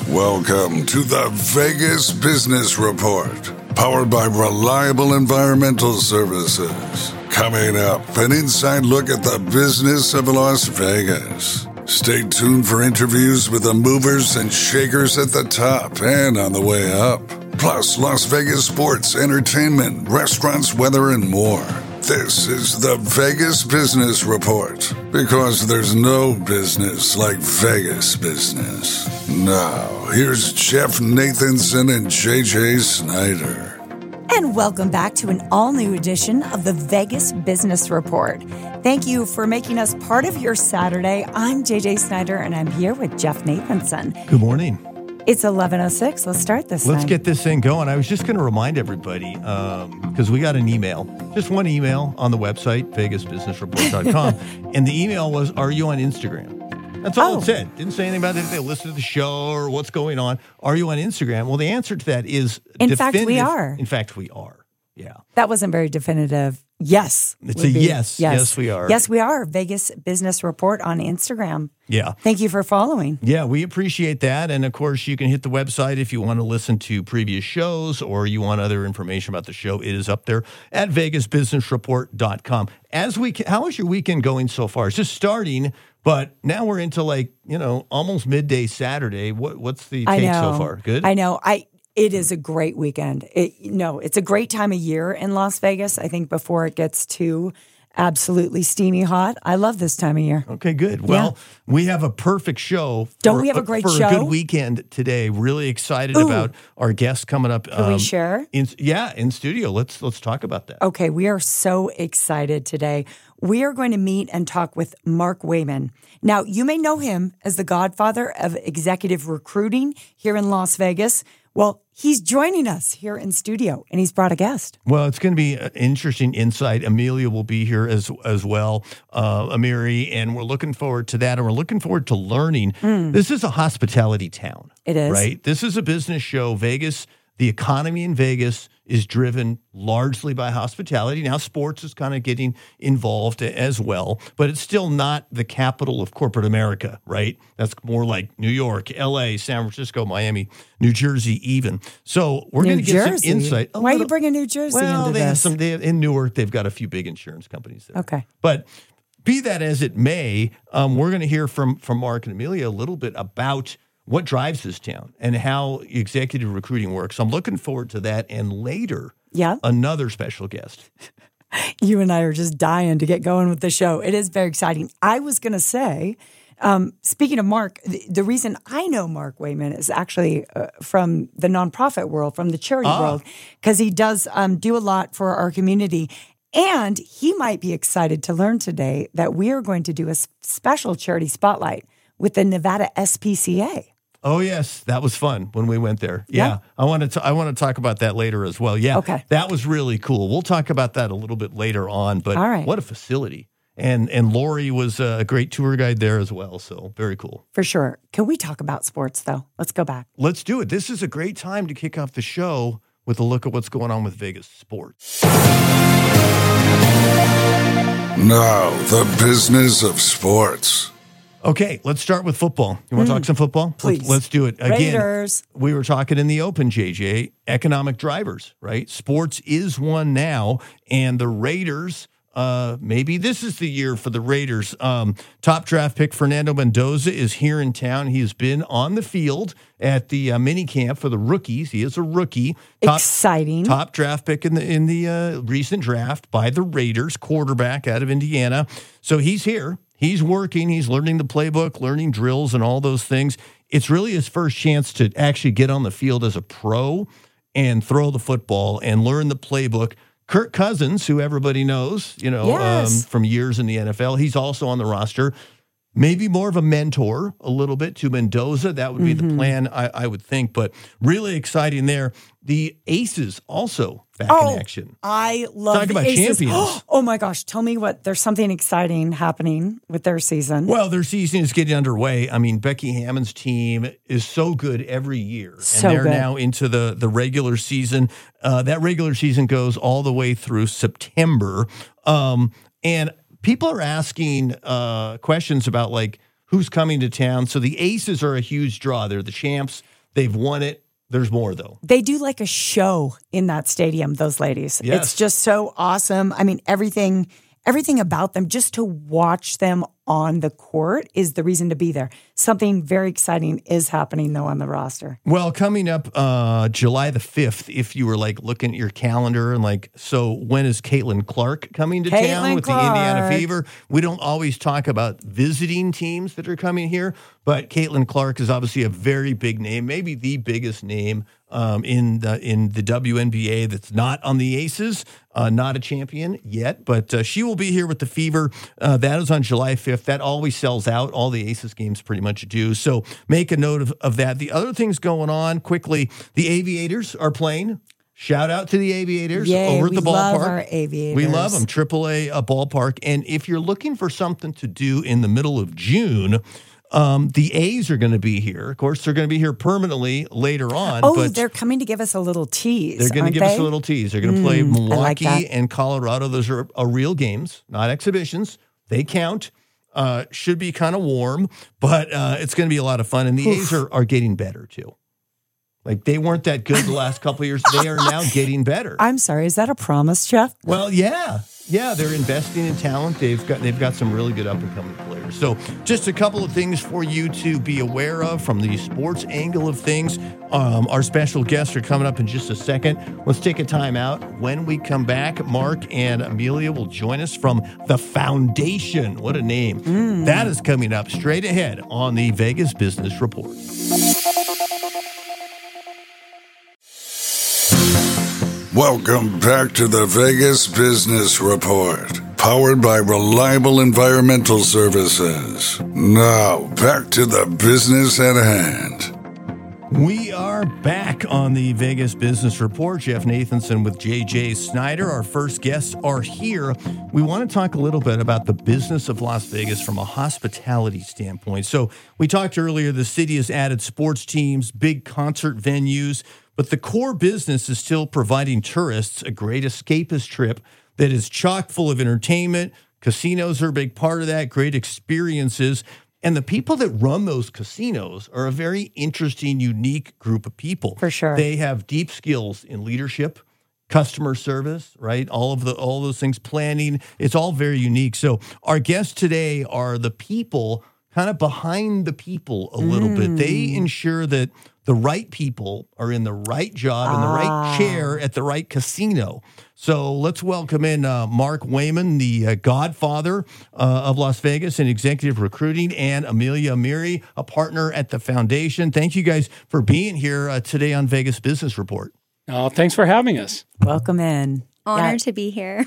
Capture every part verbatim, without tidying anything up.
Welcome to the Vegas Business Report, powered by Reliable Environmental Services. Coming up, an inside look at the business of Las Vegas. Stay tuned for interviews with the movers and shakers at the top and on the way up. Plus, Las Vegas sports, entertainment, restaurants, weather, and more. This is the Vegas Business Report, because there's no business like Vegas business. Now, here's Jeff Nathanson and J J Snyder. And welcome back to an all-new edition of the Vegas Business Report. Thank you for making us part of your Saturday. I'm J J Snyder, and I'm here with Jeff Nathanson. Good morning. It's eleven oh six. Let's start this Let's thing. get this thing going. I was just going to remind everybody, because um, we got an email, just one email on the website, vegas business report dot com, and the email was, are you on Instagram? That's all Oh. it said. Didn't say anything about if they listen to the show or what's going on. Are you on Instagram? Well, the answer to that is In fact, we definitive. are. In fact, we are. Yeah. That wasn't very definitive. Yes. It's would a be. yes. Yes, we are. Yes, we are. Vegas Business Report on Instagram. Yeah. Thank you for following. Yeah, we appreciate that. And of course, you can hit the website if you want to listen to previous shows or you want other information about the show. It is up there at vegas business report dot com. As we, how is your weekend going so far? It's just starting, but now we're into like, you know, almost midday Saturday. What, what's the I take know. so far? Good? I know. I. It is a great weekend. It, no, it's a great time of year in Las Vegas. I think before it gets too absolutely steamy hot. I love this time of year. Okay, good. Well, we have a perfect show. Don't for, we have a great for show? a good weekend today. Really excited Ooh. about our guests coming up. Can we share? In, yeah, in studio. Let's let's talk about that. Okay, we are so excited today. We are going to meet and talk with Mark Wayman. Now, you may know him as the godfather of executive recruiting here in Las Vegas. Well, he's joining us here in studio, and he's brought a guest. Well, it's going to be an interesting insight. Amelia will be here as as well, uh, Amiri, and we're looking forward to that, and we're looking forward to learning. Mm. This is a hospitality town. It is. Right? This is a business show. Vegas, the economy in Vegas is driven largely by hospitality. Now, sports is kind of getting involved as well, but it's still not the capital of corporate America, right? That's more like New York, L A, San Francisco, Miami, New Jersey even. So we're going to get Jersey? some insight. A Why little, are you bringing New Jersey well, into they have this? some, they have, in Newark, they've got a few big insurance companies there. Okay. But be that as it may, um, we're going to hear from, from Mark and Amelia a little bit about what drives this town and how executive recruiting works. I'm looking forward to that. And later, Yeah. another special guest. You and I are just dying to get going with the show. It is very exciting. I was going to say, um, speaking of Mark, the, the reason I know Mark Wayman is actually uh, from the nonprofit world, from the charity Ah. world, because he does um, do a lot for our community. And he might be excited to learn today that we are going to do a s- special charity spotlight with the Nevada S P C A. Oh yes, that was fun when we went there. Yeah, Yeah. I want to. I want to talk about that later as well. Yeah, Okay. that was really cool. We'll talk about that a little bit later on. But All right. what a facility! And and Lori was a great tour guide there as well. So very cool. For sure. Can we talk about sports, though? Let's go back. Let's do it. This is a great time to kick off the show with a look at what's going on with Vegas sports. Now, the business of sports. Okay, let's start with football. You want to talk some football? Please. Let's, let's do it. Again, Raiders. we were talking in the open, J J, economic drivers, right? Sports is one now, and the Raiders, uh, maybe this is the year for the Raiders. Um, top draft pick Fernando Mendoza is here in town. He has been on the field at the uh, mini camp for the rookies. He is a rookie. Top, Exciting. Top draft pick in the in the uh, recent draft by the Raiders, quarterback out of Indiana. So he's here. He's working. He's learning the playbook, learning drills and all those things. It's really his first chance to actually get on the field as a pro and throw the football and learn the playbook. Kirk Cousins, who everybody knows, you know, Yes. um, from years in the N F L, he's also on the roster. Maybe more of a mentor a little bit to Mendoza. That would be Mm-hmm. the plan, I, I would think. But really exciting there. The Aces also back Oh, in action. I love Talk the about Aces. champions. Oh my gosh, tell me what, there's something exciting happening with their season. Well, their season is getting underway. I mean, Becky Hammond's team is so good every year. And So they're good. now into the, the regular season. Uh, that regular season goes all the way through September. Um, and people are asking uh, questions about, like, who's coming to town. So the Aces are a huge draw. They're the champs. They've won it. There's more, though. They do like a show in that stadium, those ladies. Yes. It's just so awesome. I mean, everything everything about them, just to watch them on the court is the reason to be there. Something very exciting is happening, though, on the roster. Well, coming up uh, July the fifth, if you were like looking at your calendar and like, so when is Caitlin Clark coming to Caitlin town with Clark. the Indiana Fever? We don't always talk about visiting teams that are coming here, but Caitlin Clark is obviously a very big name, maybe the biggest name um, in the in the W N B A that's not on the Aces, uh, not a champion yet, but uh, she will be here with the Fever. Uh, that is on July fifth. That always sells out. All the Aces games pretty much do. So make a note of, of that. The other things going on quickly, the Aviators are playing. Shout out to the Aviators Yay, over at we the ballpark. love our Aviators. We love them. triple A uh, ballpark. And if you're looking for something to do in the middle of June, um, the A's are going to be here. Of course, they're going to be here permanently later on. Oh, but they're coming to give us a little tease. they're going to give they? us a little tease. They're going to play Mm, I like Milwaukee that. and Colorado. Those are uh, real games, not exhibitions. They count. Uh, should be kind of warm, but uh, it's going to be a lot of fun. And the Oof. A's are, are getting better, too. Like, they weren't that good the last couple of years. They are now getting better. I'm sorry, is that a promise, Jeff? Well, yeah. Yeah, they're investing in talent. They've got they've got some really good up-and-coming players. So just a couple of things for you to be aware of from the sports angle of things. Um, our special guests are coming up in just a second. Let's take a time out. When we come back, Mark and Amelia will join us from The Foundation. What a name. Mm. That is coming up straight ahead on the Vegas Business Report. Welcome back to the Vegas Business Report, powered by Reliable Environmental Services. Now, back to the business at hand. We are back on the Vegas Business Report. Jeff Nathanson with J J Snyder. Our first guests are here. We want to talk a little bit about the business of Las Vegas from a hospitality standpoint. So we talked earlier, the city has added sports teams, big concert venues, but the core business is still providing tourists a great escapist trip that is chock full of entertainment. Casinos are a big part of that, great experiences. And the people that run those casinos are a very interesting, unique group of people. For sure. They have deep skills in leadership, customer service, right? All of the all those things, planning. It's all very unique. So our guests today are the people kind of behind the people a little Mm. bit. They ensure that the right people are in the right job, in the Ah. right chair at the right casino. So let's welcome in uh, Mark Wayman, the uh, godfather uh, of Las Vegas in executive recruiting, and Amelia Amiri, a partner at the Foundation. Thank you guys for being here uh, today on Vegas Business Report. Oh, thanks for having us. Welcome in. Honored Yeah. to be here.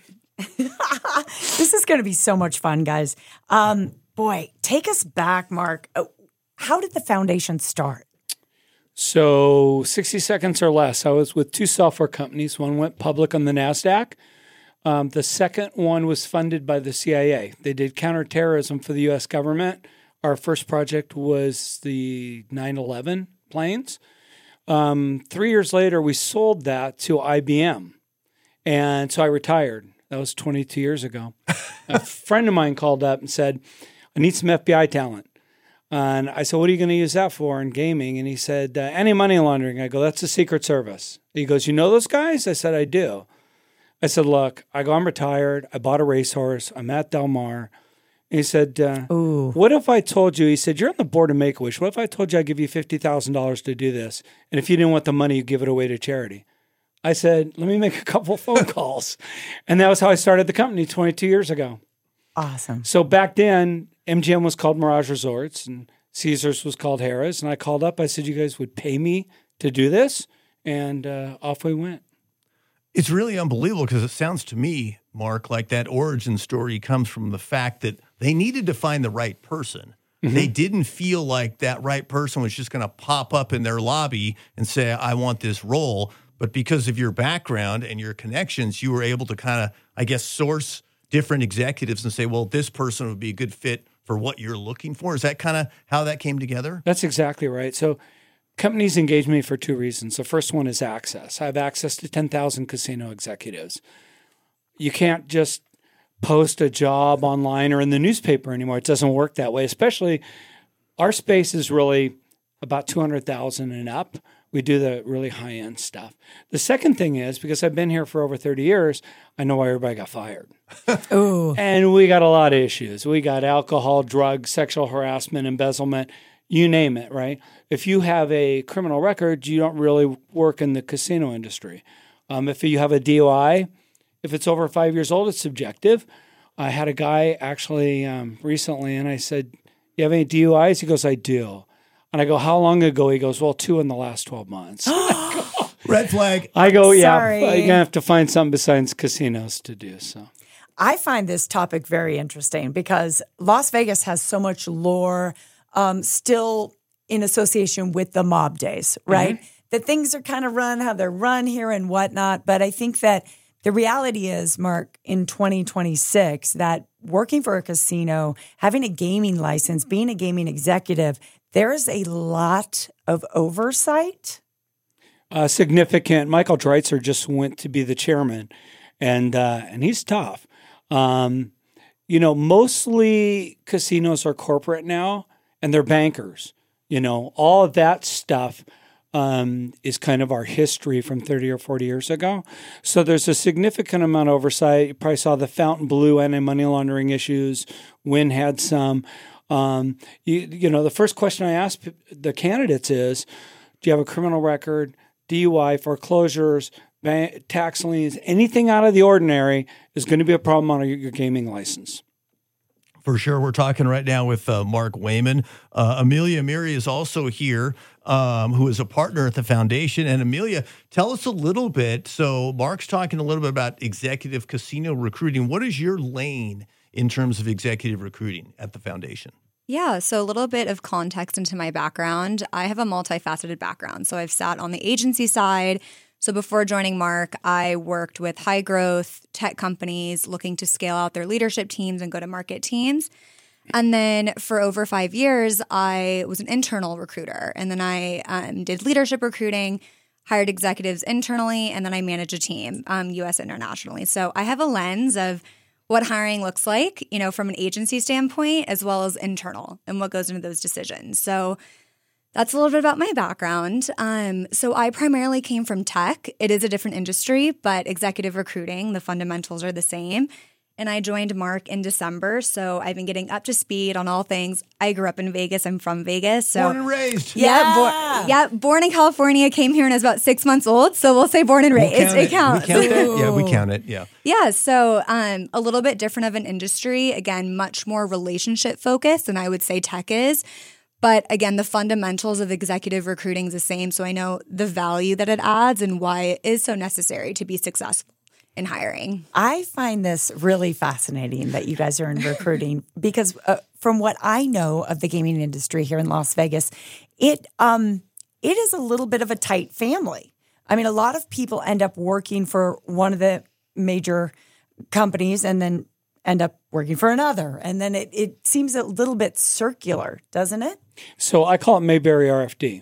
This is going to be so much fun, guys. Um, boy, take us back, Mark. Oh, how did the Foundation start? So sixty seconds or less. I was with two software companies. One went public on the NASDAQ. Um, the second one was funded by the C I A. They did counterterrorism for the U S government. Our first project was the nine eleven planes. Um, three years later, we sold that to I B M. And so I retired. That was twenty-two years ago. A friend of mine called up and said, I need some F B I talent. And I said, what are you going to use that for in gaming? And he said, uh, any-money laundering. I go, that's the Secret Service. He goes, you know those guys? I said, I do. I said, look, I go, I'm retired. I bought a racehorse. I'm at Del Mar. And he said, uh, Ooh. what if I told you, he said, you're on the board of Make-A-Wish. What if I told you I'd give you fifty thousand dollars to do this? And if you didn't want the money, you give it away to charity. I said, let me make a couple phone calls. And that was how I started the company twenty-two years ago. Awesome. So back then, M G M was called Mirage Resorts and Caesars was called Harrah's. And I called up. I said, you guys would pay me to do this? And uh, off we went. It's really unbelievable because it sounds to me, Mark, like that origin story comes from the fact that they needed to find the right person. Mm-hmm. They didn't feel like that right person was just going to pop up in their lobby and say, I want this role. But because of your background and your connections, you were able to kind of, I guess, source different executives and say, well, this person would be a good fit for what you're looking for. Is that kind of how that came together? That's exactly right. So companies engage me for two reasons. The first one is access. I have access to ten thousand casino executives. You can't just post a job online or in the newspaper anymore. It doesn't work that way, especially our space is really about two hundred thousand and up. We do the really high-end stuff. The second thing is, because I've been here for over thirty years, I know why everybody got fired. Ooh. And we got a lot of issues. We got alcohol, drugs, sexual harassment, embezzlement, you name it, right? If you have a criminal record, you don't really work in the casino industry. Um, if you have a D U I, if it's over five years old, it's subjective. I had a guy actually um, recently, and I said, you have any D U Is? He goes, I do. And I go, how long ago? He goes, well, two in the last twelve months. Red flag. I go, yeah, Sorry. you're going to have to find something besides casinos to do so. I find this topic very interesting because Las Vegas has so much lore um, still in association with the mob days, right? Mm-hmm. That things are kind of run how they're run here and whatnot. But I think that the reality is, Mark, in twenty twenty-six, that working for a casino, having a gaming license, being a gaming executive, there is a lot of oversight. Uh, significant. Michael Dreitzer just went to be the chairman, and uh, and he's tough. Um, you know, mostly casinos are corporate now, and they're bankers. You know, all of that stuff um, is kind of our history from thirty or forty years ago. So there's a significant amount of oversight. You probably saw the Fontainebleau anti-money laundering issues. Wynn had some. Um, you, you know, the first question I ask the candidates is, do you have a criminal record, D U I, foreclosures, bank, tax liens, anything out of the ordinary is going to be a problem on your, your gaming license. For sure. We're talking right now with uh, Mark Wayman. Uh, Amelia Amiri is also here, um, who is a partner at the foundation. And Amelia, tell us a little bit. So Mark's talking a little bit about executive casino recruiting. What is your lane in terms of executive recruiting at the foundation? Yeah, so a little bit of context into my background. I have a multifaceted background. So I've sat on the agency side. So before joining Mark, I worked with high growth tech companies looking to scale out their leadership teams and go-to-market teams. And then for over five years, I was an internal recruiter. And then I um, did leadership recruiting, hired executives internally, and then I managed a team, um, U S internationally. So I have a lens of what hiring looks like, you know, from an agency standpoint, as well as internal and what goes into those decisions. So that's a little bit about my background. Um, so I primarily came from tech. It is a different industry, but executive recruiting, the fundamentals are the same. And I joined Mark in December, so I've been getting up to speed on all things. I grew up in Vegas. I'm from Vegas. So born and raised. Yeah, Yeah. Bo- yeah, born in California, came here when I was about six months old. So we'll say born and We'll raised. count It, it. counts. We count it. Yeah, we count it. Yeah. Yeah, so um, a little bit different of an industry. Again, much more relationship focused than I would say tech is. But again, the fundamentals of executive recruiting is the same. So I know the value that it adds and why it is so necessary to be successful in hiring. I find this really fascinating that you guys are in recruiting because uh, from what I know of the gaming industry here in Las Vegas, it um it is a little bit of a tight family. I mean, a lot of people end up working for one of the major companies and then end up working for another. And then it, it seems a little bit circular, doesn't it? So I call it Mayberry R F D.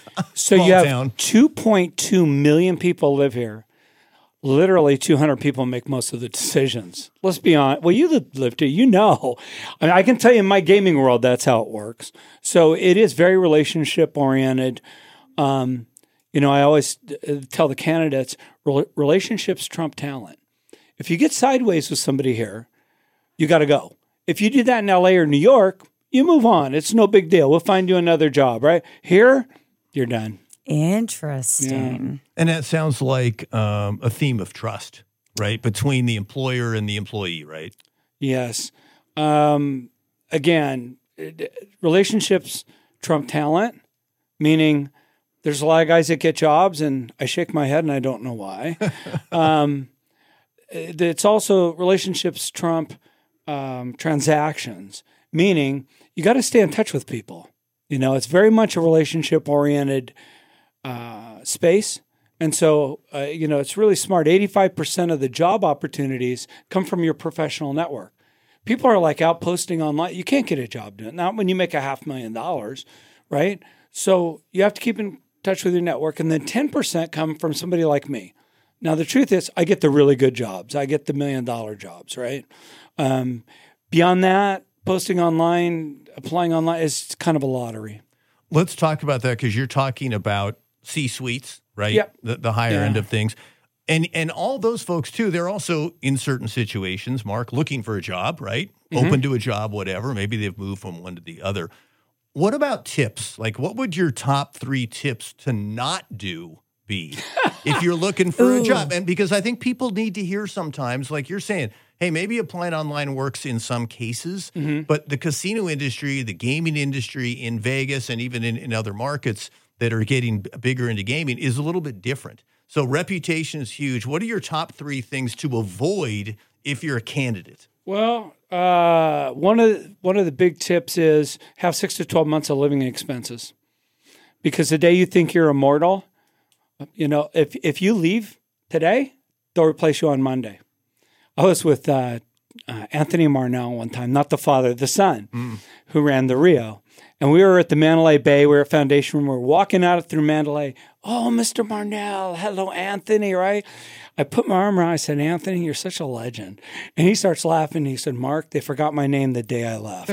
So Small you have town. two point two million people live here. Literally two hundred people make most of the decisions. Let's be honest. Well, you lived here, you know. I mean, I can tell you in my gaming world, that's how it works. So it is very relationship oriented. Um, you know, I always tell the candidates, relationships trump talent. If you get sideways with somebody here, you got to go. If you do that in L A or New York, you move on. It's no big deal. We'll find you another job, right? Here, you're done. Interesting. Yeah. And that sounds like um, a theme of trust, right? Between the employer and the employee, right? Yes. Um, again, relationships trump talent, meaning there's a lot of guys that get jobs and I shake my head and I don't know why. um, it's also relationships trump um, transactions, meaning you got to stay in touch with people. You know, it's very much a relationship oriented uh, space. And so, uh, you know, it's really smart. eighty-five percent of the job opportunities come from your professional network. People are like out posting online. You can't get a job doing not when you make a half million dollars, right? So you have to keep in touch with your network. And then ten percent come from somebody like me. Now, the truth is I get the really good jobs. I get the million dollar jobs, right? Um, beyond that, posting online, applying online is kind of a lottery. Let's talk about that because you're talking about C-suites, right? Yep. The, the higher Yeah. end of things. And and all those folks, too, they're also in certain situations, Mark, looking for a job, right? Mm-hmm. Open to a job, whatever. Maybe they've moved from one to the other. What about tips? Like, what would your top three tips to not do be if you're looking for a job? And because I think people need to hear sometimes, like you're saying, hey, maybe applying online works in some cases, mm-hmm. but the casino industry, the gaming industry in Vegas and even in, in other markets that are getting bigger into gaming is a little bit different. So reputation is huge. What are your top three things to avoid if you're a candidate? Well, uh, one of the, one of the big tips is have six to twelve months of living expenses, because the day you think you're immortal, you know, if if you leave today, they'll replace you on Monday. I was with uh, uh, Anthony Marnell one time, not the father, the son, mm. who ran the Rio. And we were at the Mandalay Bay. We were at Foundation Room. We were walking out through Mandalay. Oh, Mister Marnell. Hello, Anthony, right? I put my arm around. I said, Anthony, you're such a legend. And he starts laughing. He said, Mark, they forgot my name the day I left.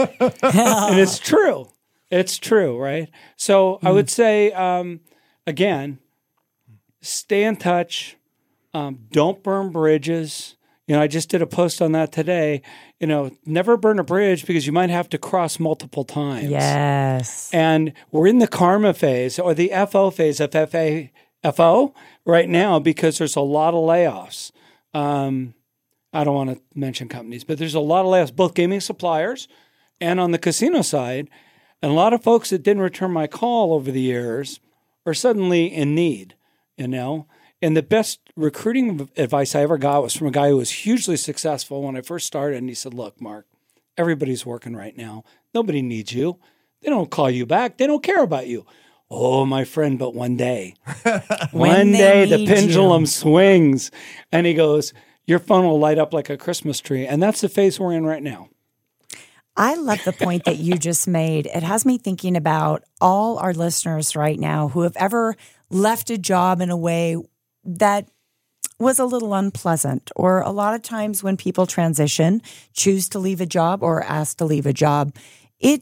And it's true. It's true, right? So mm. I would say, um, again, stay in touch. Um, don't burn bridges. You know, I just did a post on that today. You know, never burn a bridge because you might have to cross multiple times. Yes. And we're in the karma phase or the F O phase of F A F O right now because there's a lot of layoffs. Um, I don't want to mention companies, but there's a lot of layoffs, both gaming suppliers and on the casino side. And a lot of folks that didn't return my call over the years are suddenly in need, you know. And the best recruiting advice I ever got was from a guy who was hugely successful when I first started. And he said, look, Mark, everybody's working right now. Nobody needs you. They don't call you back. They don't care about you. Oh, my friend, but one day, one day the pendulum you. swings. And he goes, your phone will light up like a Christmas tree. And that's the phase we're in right now. I love the point that you just made. It has me thinking about all our listeners right now who have ever left a job in a way that was a little unpleasant, or a lot of times when people transition, choose to leave a job or ask to leave a job, it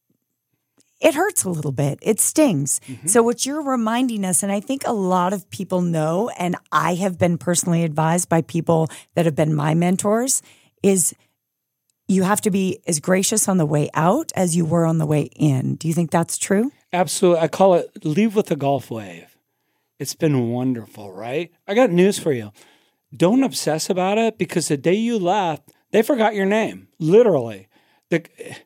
it hurts a little bit. It stings. Mm-hmm. So what you're reminding us, and I think a lot of people know, and I have been personally advised by people that have been my mentors, is you have to be as gracious on the way out as you were on the way in. Do you think that's true? Absolutely. I call it leave with a golf wave. It's been wonderful, right? I got news for you. Don't obsess about it because the day you left, they forgot your name, literally. The,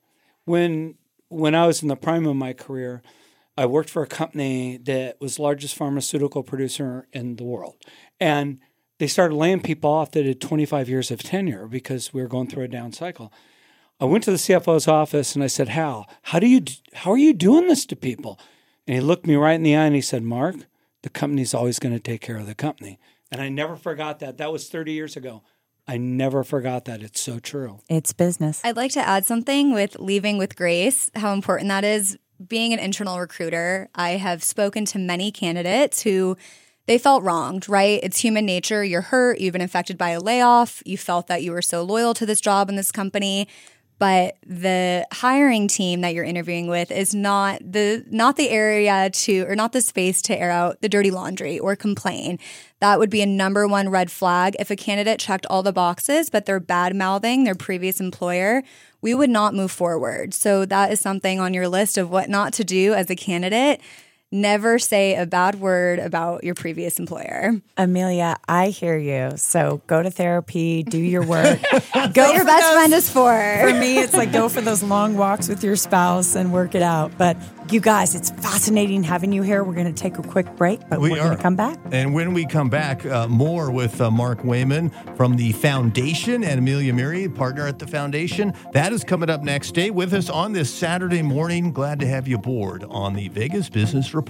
when when I was in the prime of my career, I worked for a company that was the largest pharmaceutical producer in the world. And they started laying people off that had twenty-five years of tenure because we were going through a down cycle. I went to the C F O's office and I said, Hal, how do you, how are you doing this to people? And he looked me right in the eye and he said, Mark, the company's always going to take care of the company. And I never forgot that. That was thirty years ago. I never forgot that. It's so true. It's business. I'd like to add something with leaving with grace, how important that is. Being an internal recruiter, I have spoken to many candidates who they felt wronged, right? It's human nature. You're hurt. You've been affected by a layoff. You felt that you were so loyal to this job and this company. But the hiring team that you're interviewing with is not the not the area to, or not the space to air out the dirty laundry or complain. That would be a number one red flag. If a candidate checked all the boxes, but they're bad-mouthing their previous employer, we would not move forward. So that is something on your list of what not to do as a candidate. Never say a bad word about your previous employer. Amelia, I hear you. So go to therapy, do your work. Go what your best those, friend is for. For me, it's like go for those long walks with your spouse and work it out. But you guys, it's fascinating having you here. We're going to take a quick break, but we we're going to come back. And when we come back, uh, more with uh, Mark Wayman from the Foundation and Amelia Murray, partner at the Foundation. That is coming up next. Stay with us on this Saturday morning. Glad to have you aboard on the Vegas Business Report.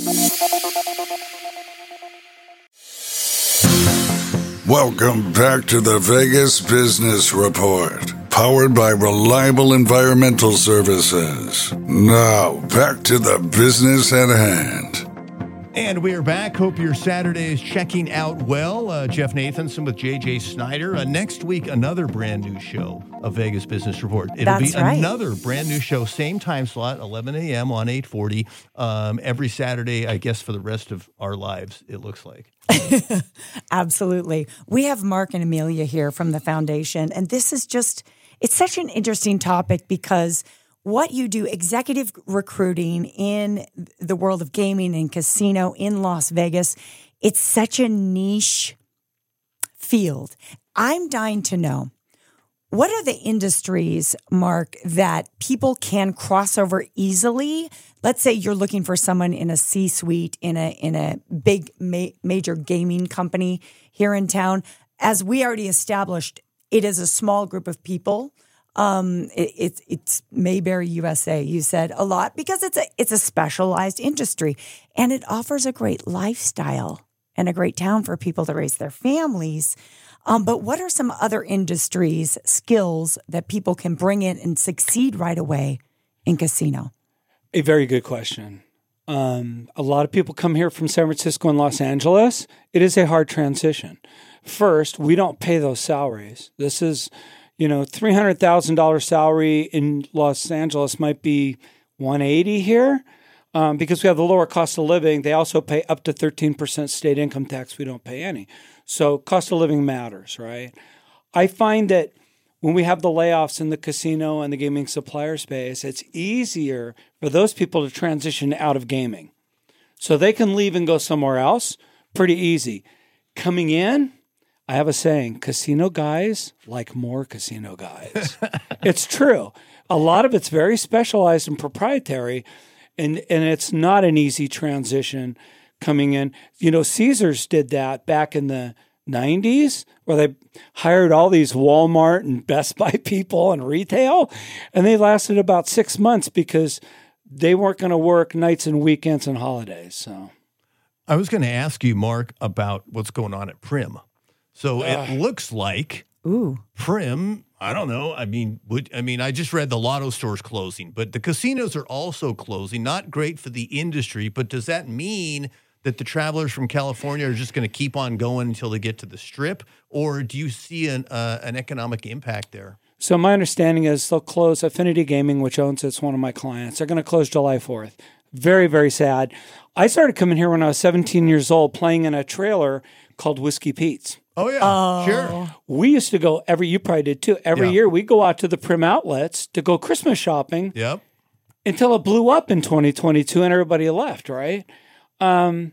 Welcome back to the Vegas Business Report, powered by Reliable Environmental Services. Now, back to the business at hand. And we are back. Hope your Saturday is checking out well. Uh, Jeff Nathanson with J J Snyder. Uh, next week, another brand new show of Vegas Business Report. It'll That's be right. another brand new show, same time slot, eleven a.m. on eight forty, um, every Saturday, I guess, for the rest of our lives, it looks like. Absolutely. We have Mark and Amelia here from the foundation, and this is just, it's such an interesting topic because what you do, executive recruiting in the world of gaming and casino in Las Vegas, it's such a niche field. I'm dying to know, what are the industries, Mark, that people can cross over easily? Let's say you're looking for someone in a C-suite in a in a big ma- major gaming company here in town. As we already established, it is a small group of people. Um, it, it's it's Mayberry U S A. You said a lot because it's a it's a specialized industry, and it offers a great lifestyle and a great town for people to raise their families. Um, but what are some other industries, skills that people can bring in and succeed right away in casino? A very good question. Um, a lot of people come here from San Francisco and Los Angeles. It is a hard transition. First, we don't pay those salaries. This is, you know, three hundred thousand dollars salary in Los Angeles might be one hundred eighty here um, because we have the lower cost of living. They also pay up to thirteen percent state income tax. We don't pay any. So cost of living matters, right? I find that when we have the layoffs in the casino and the gaming supplier space, it's easier for those people to transition out of gaming. So they can leave and go somewhere else pretty easy. Coming in, I have a saying, casino guys like more casino guys. It's true. A lot of it's very specialized and proprietary, and, and it's not an easy transition coming in. You know, Caesars did that back in the nineties, where they hired all these Walmart and Best Buy people and retail, and they lasted about six months because they weren't going to work nights and weekends and holidays. So, I was going to ask you, Mark, about what's going on at Prim. So Uh. it looks like Ooh. Prim, I don't know. I mean, would, I mean, I just read the lotto stores closing, but the casinos are also closing. Not great for the industry, but does that mean that the travelers from California are just going to keep on going until they get to the Strip, or do you see an uh, an economic impact there? So my understanding is they'll close Affinity Gaming, which owns it's one of my clients. They're going to close July fourth. Very, very sad. I started coming here when I was seventeen years old, playing in a trailer called Whiskey Pete's. Oh, yeah, sure. We used to go every, you probably did too, every Yeah. year we go out to the Prim outlets to go Christmas shopping Yep. until it blew up in twenty twenty-two and everybody left, right? Um,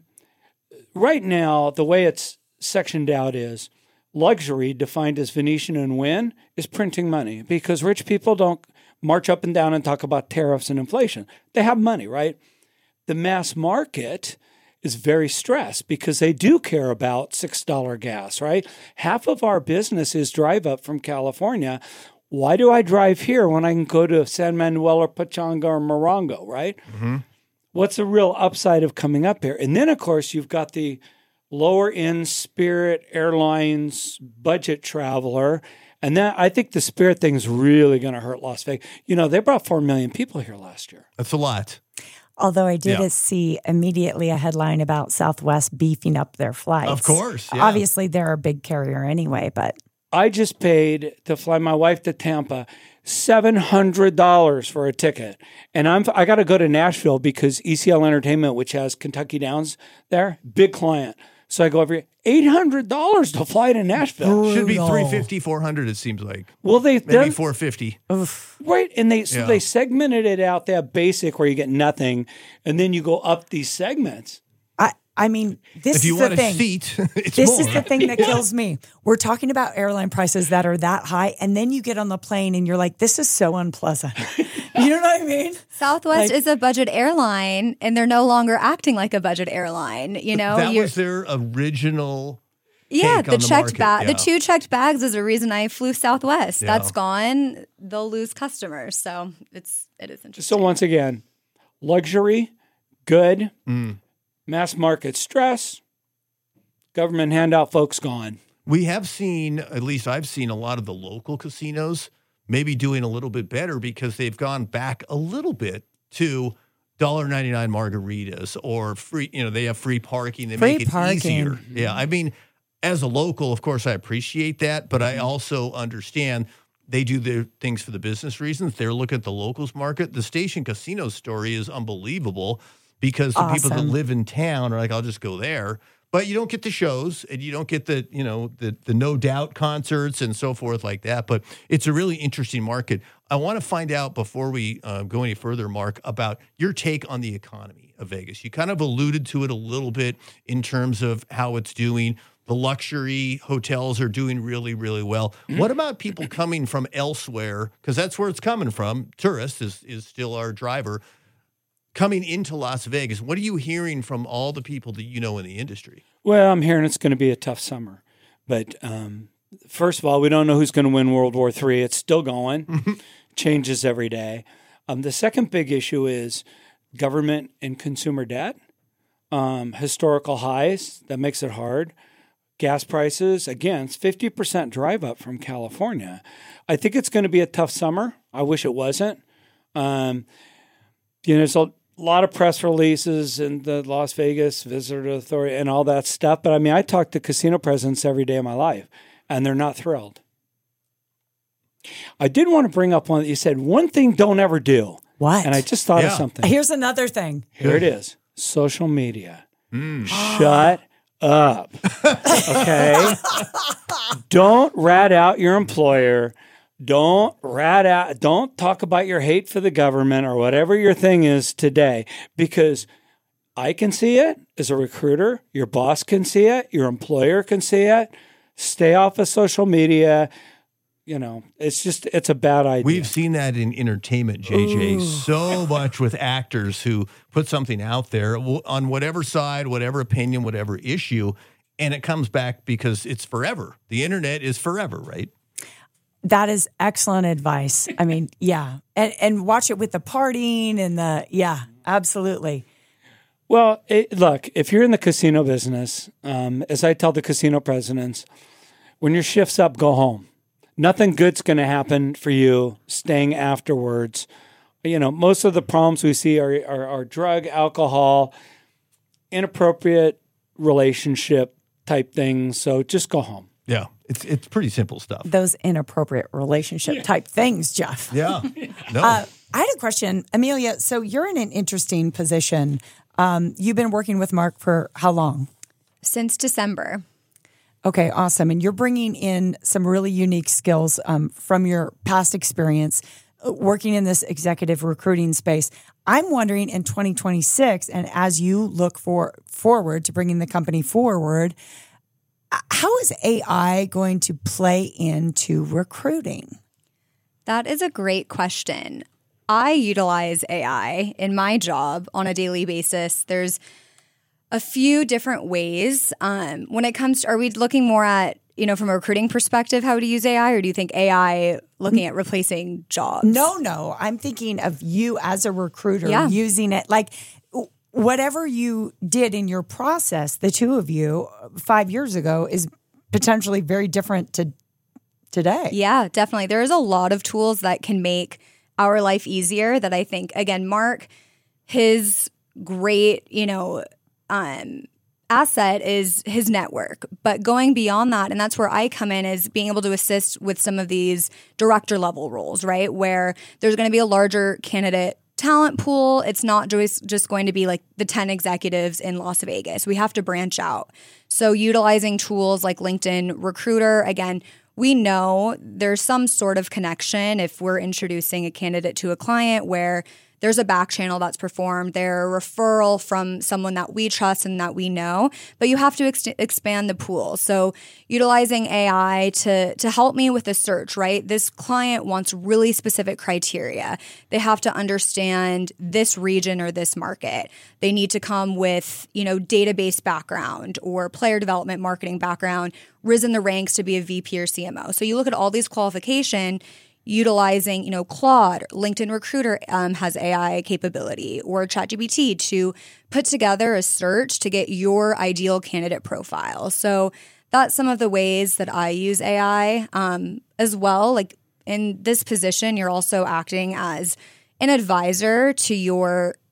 right now, the way it's sectioned out is luxury, defined as Venetian and Wynn, is printing money because rich people don't march up and down and talk about tariffs and inflation. They have money, right? The mass market is very stressed because they do care about six dollars gas, right? Half of our business is drive up from California. Why do I drive here when I can go to San Manuel or Pachanga or Morongo, right? Mm-hmm. What's the real upside of coming up here? And then, of course, you've got the lower end Spirit Airlines budget traveler. And then I think the Spirit thing's really going to hurt Las Vegas. You know, they brought four million people here last year. That's a lot. Although I did Yeah. see immediately a headline about Southwest beefing up their flights. Of course, yeah. Obviously, they're a big carrier anyway, but I just paid to fly my wife to Tampa seven hundred dollars for a ticket. And I'm I got to go to Nashville because E C L Entertainment, which has Kentucky Downs there, big client. So I go every eight hundred dollars to fly to Nashville. Should be Brutal. three fifty, four hundred. It seems like Well, they maybe they're- four fifty. right, and they so Yeah. they segmented it out. They have basic where you get nothing, and then you go up these segments. I I mean, this If you is want the a thing. seat, it's This more. is the thing that kills me. We're talking about airline prices that are that high, and then you get on the plane and you're like, this is so unpleasant. You know what I mean? Southwest Like- is a budget airline, and they're no longer acting like a budget airline. You know, that You're- was their original. yeah, take the on the checked market, bag, yeah. the two checked bags is a reason I flew Southwest. Yeah. That's gone. They'll lose customers, so it's it is interesting. So once again, luxury, good, Mm. mass market stress, government handout folks gone. We have seen, at least I've seen, a lot of the local casinos maybe doing a little bit better because they've gone back a little bit to one ninety-nine margaritas or free, you know, they have free parking. They Free make it parking. easier. Yeah. I mean, as a local, of course, I appreciate that, but Mm-hmm. I also understand they do their things for the business reasons. They're looking at the locals market. The Station Casino story is unbelievable because the people that Awesome. live in town are like, I'll just go there. But you don't get the shows and you don't get the, you know, the the No Doubt concerts and so forth like that. But it's a really interesting market. I want to find out before we uh, go any further, Mark, about your take on the economy of Vegas. You kind of alluded to it a little bit in terms of how it's doing. The luxury hotels are doing really, really well. What about people coming from elsewhere? Because that's where it's coming from. Tourists is, is still our driver. Coming into Las Vegas, what are you hearing from all the people that you know in the industry? Well, I'm hearing it's going to be a tough summer. But um, first of all, we don't know who's going to win World War Three. It's still going, changes every day. Um, the second big issue is government and consumer debt, um, historical highs. That makes it hard. Gas prices, again, it's fifty percent drive up from California. I think it's going to be a tough summer. I wish it wasn't. Um, you know, there's a lot of press releases and the Las Vegas Visitor Authority and all that stuff. But I mean, I talk to casino presidents every day of my life, and they're not thrilled. I did want to bring up one that you said, one thing don't ever do. What? And I just thought Yeah. of something. Here's another thing. Here it is. Social media. Shut up. Okay? Don't rat out your employer. Don't rat out, don't talk about your hate for the government or whatever your thing is today, because I can see it as a recruiter. Your boss can see it. Your employer can see it. Stay off of social media. You know, it's just, it's a bad idea. We've seen that in entertainment, J J, so much with actors who put something out there on whatever side, whatever opinion, whatever issue, and it comes back because it's forever. The internet is forever, right? That is excellent advice. I mean, yeah. And and watch it with the partying and the, yeah, absolutely. Well, it, look, if you're in the casino business, um, as I tell the casino presidents, when your shift's up, go home. Nothing good's going to happen for you staying afterwards. You know, most of the problems we see are, are, are drug, alcohol, inappropriate relationship type things. So just go home. Yeah, it's it's pretty simple stuff. Those inappropriate relationship type things, Jeff. Yeah, no. Uh, I had a question, Amelia. So you're in an interesting position. Um, you've been working with Mark for how long? Since December. Okay, awesome. And you're bringing in some really unique skills um, from your past experience uh, working in this executive recruiting space. I'm wondering in twenty twenty-six, and as you look for forward to bringing the company forward, uh, how is A I going to play into recruiting? That is a great question. I utilize A I in my job on a daily basis. There's a few different ways. Um, when it comes to, are we looking more at, you know, from a recruiting perspective, how to use A I, or do you think A I looking at replacing jobs? No, no. I'm thinking of you as a recruiter Yeah. using it like whatever you did in your process, the two of you five years ago is potentially very different to today. Yeah, definitely. There's a lot of tools that can make our life easier that I think, again, Mark, his great, you know, um, asset is his network. But going beyond that, and that's where I come in, is being able to assist with some of these director level roles, right? Where there's going to be a larger candidate talent pool. It's not just, just going to be like the ten executives in Las Vegas. We have to branch out. So utilizing tools like LinkedIn Recruiter, again, we know there's some sort of connection if we're introducing a candidate to a client where there's a back channel that's performed, they're a referral from someone that we trust and that we know, but you have to ex- expand the pool. So utilizing A I to, to help me with the search, right? This client wants really specific criteria. They have to understand this region or this market. They need to come with, you know, database background or player development marketing background, risen the ranks to be a V P or C M O. So you look at all these qualifications, utilizing, you know, Claude, LinkedIn Recruiter um, has A I capability, or ChatGPT to put together a search to get your ideal candidate profile. So that's some of the ways that I use A I um, as well. Like in this position, you're also acting as an advisor to your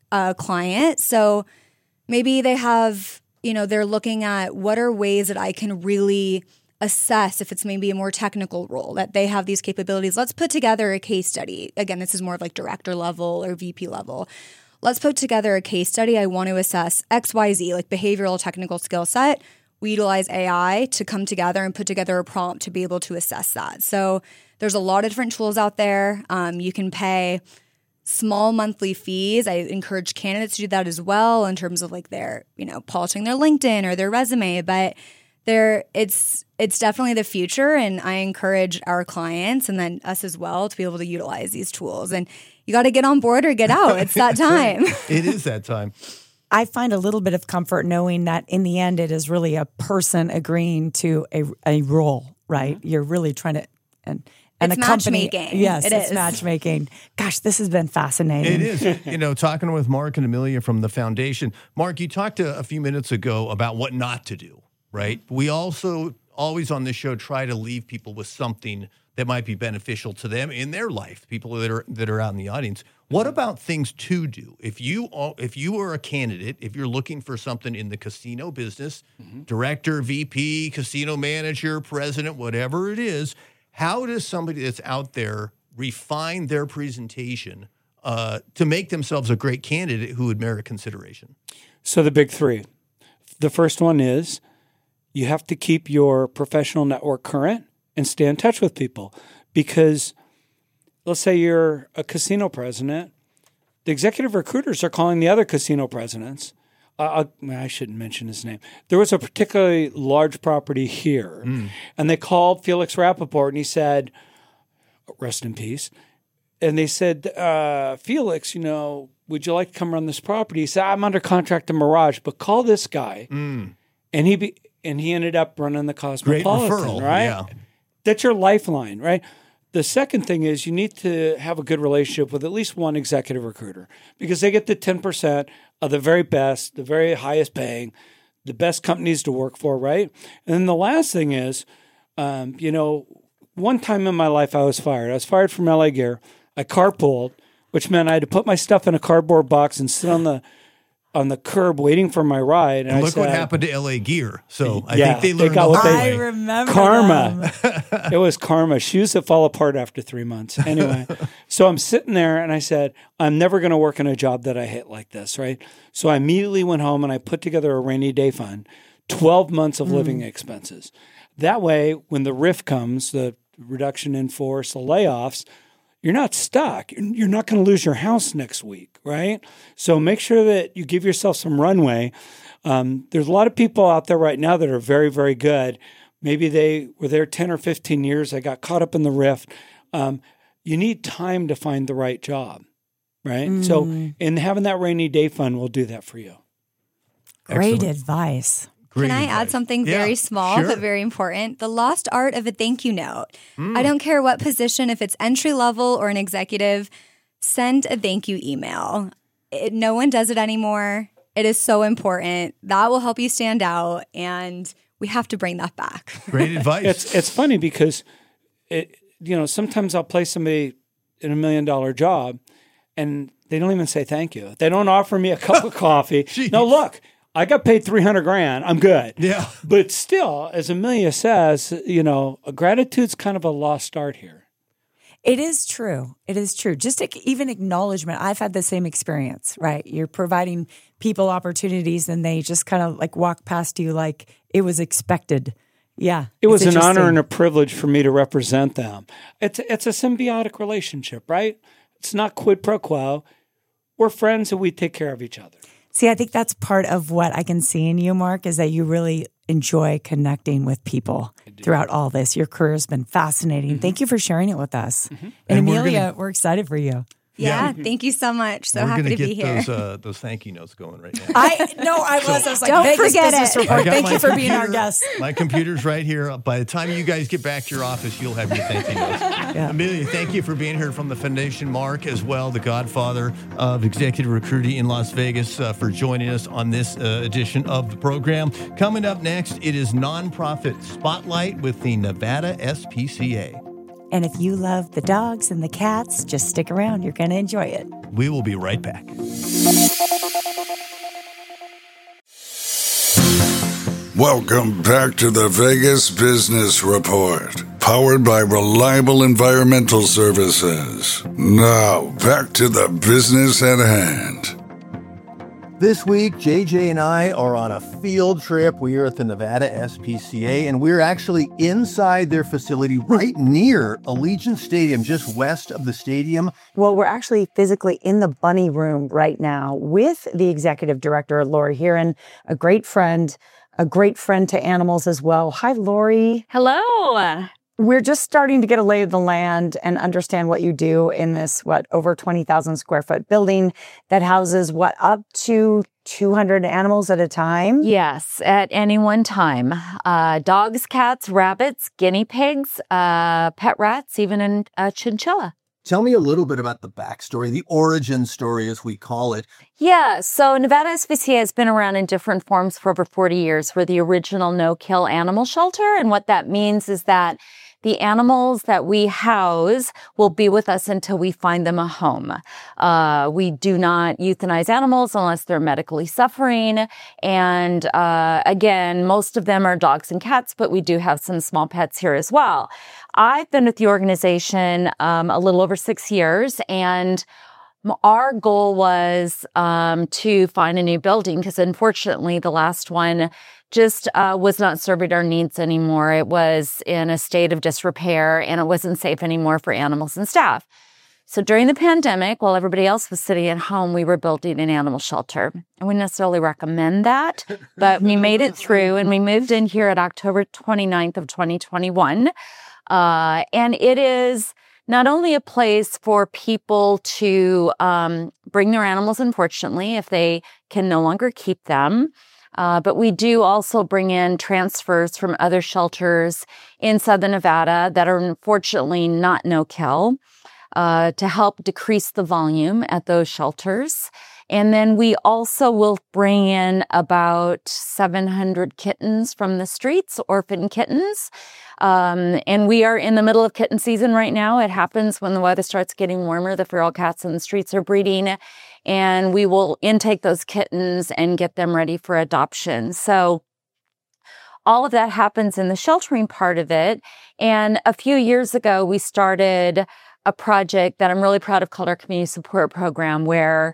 a client. So maybe they have, you know, they're looking at what are ways that I can really assess if it's maybe a more technical role, that they have these capabilities. Let's put together a case study. Again, this is more of like director level or V P level. Let's put together a case study. I want to assess X Y Z, like behavioral technical skill set. We utilize A I to come together and put together a prompt to be able to assess that. So there's a lot of different tools out there. Um, you can pay small monthly fees. I encourage candidates to do that as well in terms of like their, you know, polishing their LinkedIn or their resume. But there, it's it's definitely the future, and I encourage our clients and then us as well to be able to utilize these tools. And you got to get on board or get out. It's that time. It is that time. I find a little bit of comfort knowing that in the end, it is really a person agreeing to a, a role, right? Mm-hmm. You're really trying to, and, and it's a company. Matchmaking. Yes, it it's is. matchmaking. Gosh, this has been fascinating. It is. You know, talking with Mark and Amelia from the foundation. Mark, you talked a, a few minutes ago about what not to do, right? We also always on this show try to leave people with something that might be beneficial to them in their life, people that are that are out in the audience. What about things to do? If you if you are a candidate, if you're looking for something in the casino business, mm-hmm. director, V P, casino manager, president, whatever it is, how does somebody that's out there refine their presentation uh, to make themselves a great candidate who would merit consideration? So the big three. The first one is you have to keep your professional network current and stay in touch with people, because let's say you're a casino president, the executive recruiters are calling the other casino presidents. Uh, I, I shouldn't mention his name. There was a particularly large property here, mm. and they called Felix Rappaport, and he said, rest in peace, and they said, uh, Felix, you know, would you like to come run this property? He said, I'm under contract to Mirage, but call this guy. Mm. And he be, and he ended up running the Cosmopolitan, Great referral, right? Yeah. That's your lifeline, right? The second thing is you need to have a good relationship with at least one executive recruiter, because they get the ten percent of the very best, the very highest paying, the best companies to work for, right? And then the last thing is, um, you know, one time in my life I was fired. I was fired from L A Gear. I carpooled, which meant I had to put my stuff in a cardboard box and sit on the on the curb waiting for my ride. And, and I look said, what happened to L A Gear. So I yeah, think they they learned got the what hard they- way. I remember Karma. them. It was karma. Shoes that fall apart after three months. Anyway, so I'm sitting there and I said, I'm never going to work in a job that I hate like this, right? So I immediately went home and I put together a rainy day fund, twelve months of mm. living expenses. That way, when the R I F comes, the reduction in force, the layoffs, you're not stuck. You're not going to lose your house next week, right? So make sure that you give yourself some runway. Um, there's a lot of people out there right now that are very, very good. Maybe they were there ten or fifteen years. They got caught up in the R I F. Um, you need time to find the right job, right? Mm. So in having that rainy day fund will do that for you. Great Excellent. advice. Can Great I advice. add something Yeah, very small sure. but very important? The lost art of a thank you note. Mm. I don't care what position, if it's entry level or an executive, send a thank you email. It, no one does it anymore. It is so important. That will help you stand out, and we have to bring that back. Great advice. It's it's funny because it you know sometimes I'll place somebody in a million dollar job, and they don't even say thank you. They don't offer me a cup of coffee. No, look. I got paid three hundred grand. I'm good. Yeah. But still, as Amelia says, you know, gratitude's kind of a lost art here. It is true. It is true. Just even acknowledgement. I've had the same experience, right? You're providing people opportunities and they just kind of like walk past you like it was expected. Yeah. It was an honor and a privilege for me to represent them. It's, it's a symbiotic relationship, right? It's not quid pro quo. We're friends and we take care of each other. See, I think that's part of what I can see in you, Mark, is that you really enjoy connecting with people throughout all this. Your career has been fascinating. Mm-hmm. Thank you for sharing it with us. Mm-hmm. And, and Amelia, we're, gonna, we're excited for you. Yeah, yeah, thank you so much. So we're happy to get be here. Those, uh, those thank you notes going right now. I no, I was. I was like, don't Vegas forget Business it. Report. Thank you for computer, being our guest. My computer's right here. By the time you guys get back to your office, you'll have your thank you notes. Yeah. Amelia, thank you for being here from the Foundation. Mark, as well, the godfather of executive recruiting in Las Vegas, uh, for joining us on this uh, edition of the program. Coming up next, it is Nonprofit Spotlight with the Nevada S P C A. And if you love the dogs and the cats, just stick around. You're going to enjoy it. We will be right back. Welcome back to the Vegas Business Report, powered by Reliable Environmental Services. Now, back to the business at hand. This week, J J and I are on a field trip. We are at the Nevada S P C A, and we're actually inside their facility right near Allegiant Stadium, just west of the stadium. Well, we're actually physically in the bunny room right now with the executive director, Lori Heron, a great friend, a great friend to animals as well. Hi, Lori. Hello. We're just starting to get a lay of the land and understand what you do in this, what, over twenty thousand square foot building that houses, what, up to two hundred animals at a time? Yes, at any one time. Uh, dogs, cats, rabbits, guinea pigs, uh, pet rats, even a uh, chinchilla. Tell me a little bit about the backstory, the origin story, as we call it. Yeah, so Nevada S P C A has been around in different forms for over forty years. We're the original no-kill animal shelter, and what that means is that the animals that we house will be with us until we find them a home. Uh, we do not euthanize animals unless they're medically suffering. And uh, again, most of them are dogs and cats, but we do have some small pets here as well. I've been with the organization um, a little over six years, and our goal was um, to find a new building because unfortunately the last one just uh, was not serving our needs anymore. It was in a state of disrepair and it wasn't safe anymore for animals and staff. So during the pandemic, while everybody else was sitting at home, we were building an animal shelter. I wouldn't necessarily recommend that, but we made it through and we moved in here at October twenty-ninth of twenty twenty-one. Uh, and it is not only a place for people to um, bring their animals, unfortunately, if they can no longer keep them, Uh, but we do also bring in transfers from other shelters in Southern Nevada that are unfortunately not no-kill uh, to help decrease the volume at those shelters. And then we also will bring in about seven hundred kittens from the streets, orphan kittens. Um, and we are in the middle of kitten season right now. It happens when the weather starts getting warmer. The feral cats in the streets are breeding. And we will intake those kittens and get them ready for adoption. So all of that happens in the sheltering part of it. And a few years ago, we started a project that I'm really proud of called our Community Support Program, where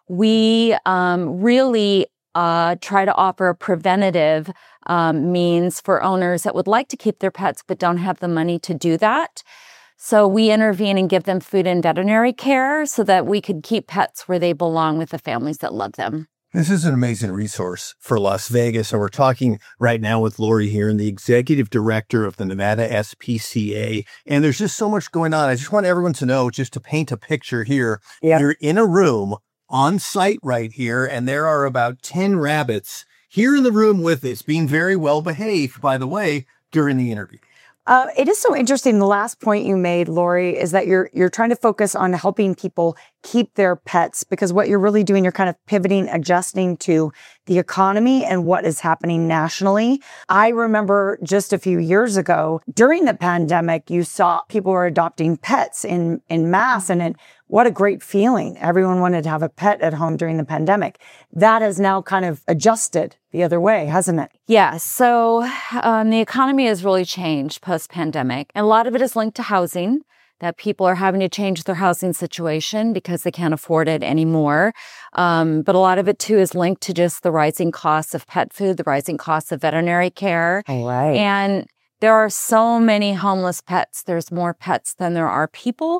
we um, really uh, try to offer a preventative um, means for owners that would like to keep their pets but don't have the money to do that. So we intervene and give them food and veterinary care so that we could keep pets where they belong with the families that love them. This is an amazing resource for Las Vegas. And we're talking right now with Lori Heron, the executive director of the Nevada S P C A. And there's just so much going on. I just want everyone to know, just to paint a picture here, Yep. You're in a room on site right here, and there are about ten rabbits here in the room with us, being very well behaved, by the way, during the interview. Uh, it is so interesting. The last point you made, Lori, is that you're you're trying to focus on helping people keep their pets, because what you're really doing, you're kind of pivoting, adjusting to the economy and what is happening nationally. I remember just a few years ago, during the pandemic, you saw people were adopting pets in, in mass, and it, what a great feeling. Everyone wanted to have a pet at home during the pandemic. That has now kind of adjusted the other way, hasn't it? Yeah, so um, the economy has really changed post-pandemic. And a lot of it is linked to housing, that people are having to change their housing situation because they can't afford it anymore. Um, but a lot of it, too, is linked to just the rising costs of pet food, the rising costs of veterinary care. All right. And there are so many homeless pets. There's more pets than there are people.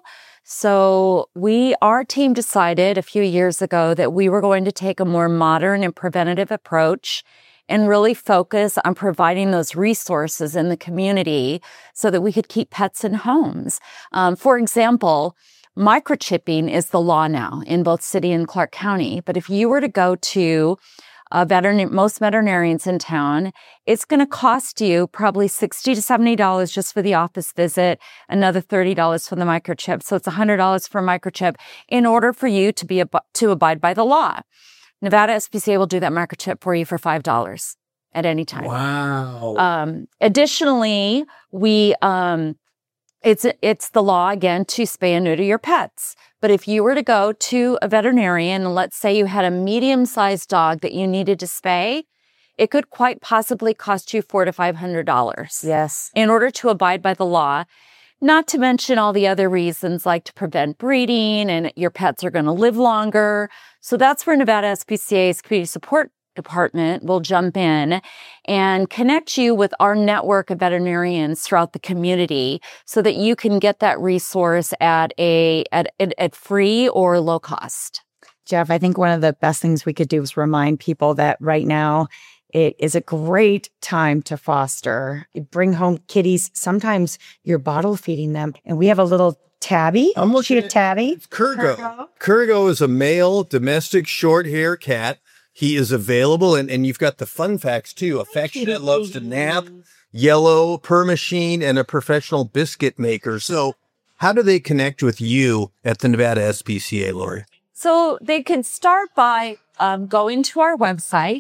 So we, our team decided a few years ago that we were going to take a more modern and preventative approach and really focus on providing those resources in the community so that we could keep pets in homes. Um, for example, microchipping is the law now in both City and Clark County. But if you were to go to a veterin- most veterinarians in town, it's going to cost you probably sixty to seventy dollars just for the office visit, another thirty dollars for the microchip. So it's one hundred dollars for a microchip in order for you to be ab- to abide by the law. Nevada S P C A will do that microchip for you for five dollars at any time. Wow. Um, additionally, we um, It's it's the law, again, to spay and neuter your pets. But if you were to go to a veterinarian, and let's say you had a medium-sized dog that you needed to spay, it could quite possibly cost you four to five hundred dollars. Yes. In order to abide by the law, not to mention all the other reasons like to prevent breeding and your pets are going to live longer. So that's where Nevada S P C A's Community Support Department will jump in and connect you with our network of veterinarians throughout the community so that you can get that resource at a at, at, at free or low cost. Jeff, I think one of the best things we could do is remind people that right now it is a great time to foster. You bring home kitties. Sometimes you're bottle feeding them, and we have a little tabby. I'm looking at at tabby. It's Kurgo. Kurgo is a male domestic short hair cat. He is available, and, and you've got the fun facts, too. Affectionate, loves to nap, yellow, purr machine, and a professional biscuit maker. So how do they connect with you at the Nevada S P C A, Lori? So they can start by um, going to our website,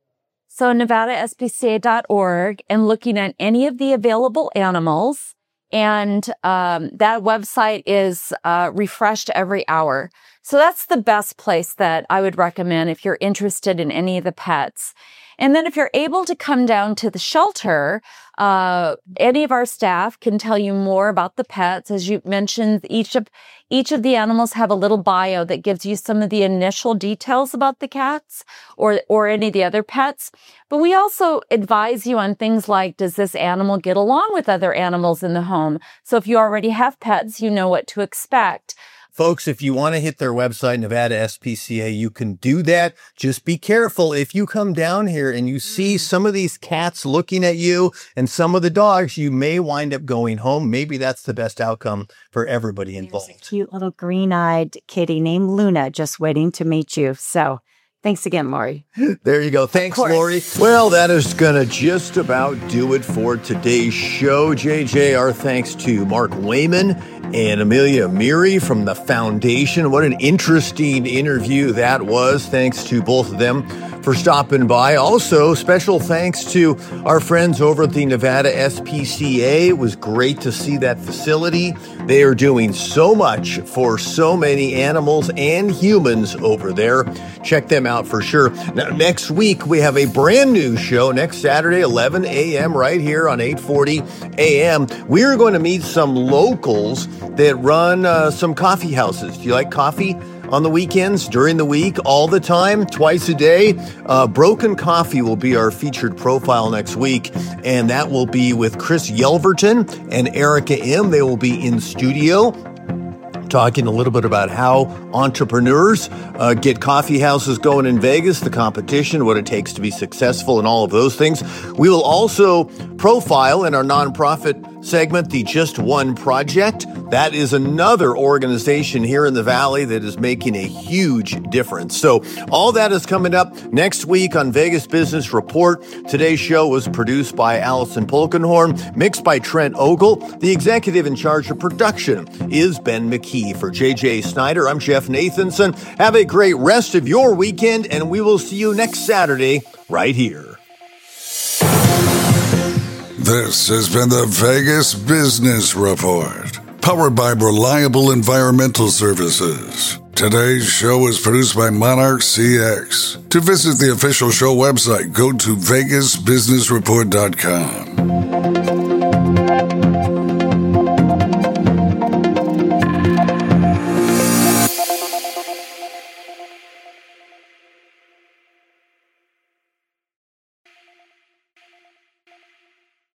so nevada s p c a dot org, and looking at any of the available animals. And um, that website is uh, refreshed every hour. So that's the best place that I would recommend if you're interested in any of the pets. And then if you're able to come down to the shelter, uh, any of our staff can tell you more about the pets. As you mentioned, each of each of the animals have a little bio that gives you some of the initial details about the cats or or any of the other pets. But we also advise you on things like, does this animal get along with other animals in the home? So if you already have pets, you know what to expect. Folks, if you want to hit their website, Nevada S P C A, you can do that. Just be careful. If you come down here and you see some of these cats looking at you and some of the dogs, you may wind up going home. Maybe that's the best outcome for everybody involved. There's a cute little green-eyed kitty named Luna just waiting to meet you. So thanks again, Lori. There you go. Thanks, Lori. Well, that is going to just about do it for today's show. J J, our thanks to Mark Wayman and Amelia Amiri from the Foundation. What an interesting interview that was. Thanks to both of them for stopping by. Also, special thanks to our friends over at the Nevada S P C A. It was great to see that facility. They are doing so much for so many animals and humans over there. Check them out for sure. Now, next week, we have a brand new show next Saturday, eleven a.m. right here on eight forty a.m. We're going to meet some locals that run uh, some coffee houses. Do you like coffee? On the weekends, during the week, all the time, twice a day. Uh, Broken Coffee will be our featured profile next week, and that will be with Chris Yelverton and Erica M. They will be in studio talking a little bit about how entrepreneurs uh, get coffee houses going in Vegas, the competition, what it takes to be successful, and all of those things. We will also profile in our nonprofit segment the Just One Project. That is another organization here in the Valley that is making a huge difference. So all that is coming up next week on Vegas Business Report. Today's show was produced by Allison Polkenhorn, mixed by Trent Ogle. The executive in charge of production is Ben McKee. For J J Snyder, I'm Jeff Nathanson. Have a great rest of your weekend, and we will see you next Saturday right here. This has been the Vegas Business Report, powered by Reliable Environmental Services. Today's show was produced by Monarch C X. To visit the official show website, go to vegas business report dot com.